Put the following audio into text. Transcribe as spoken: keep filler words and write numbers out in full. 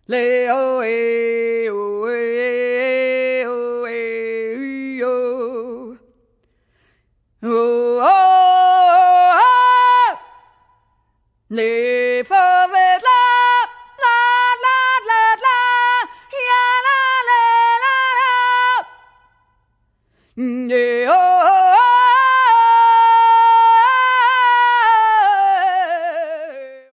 Le o e o e o e yo. Oh oh le fa ve la la la la la ya la la la.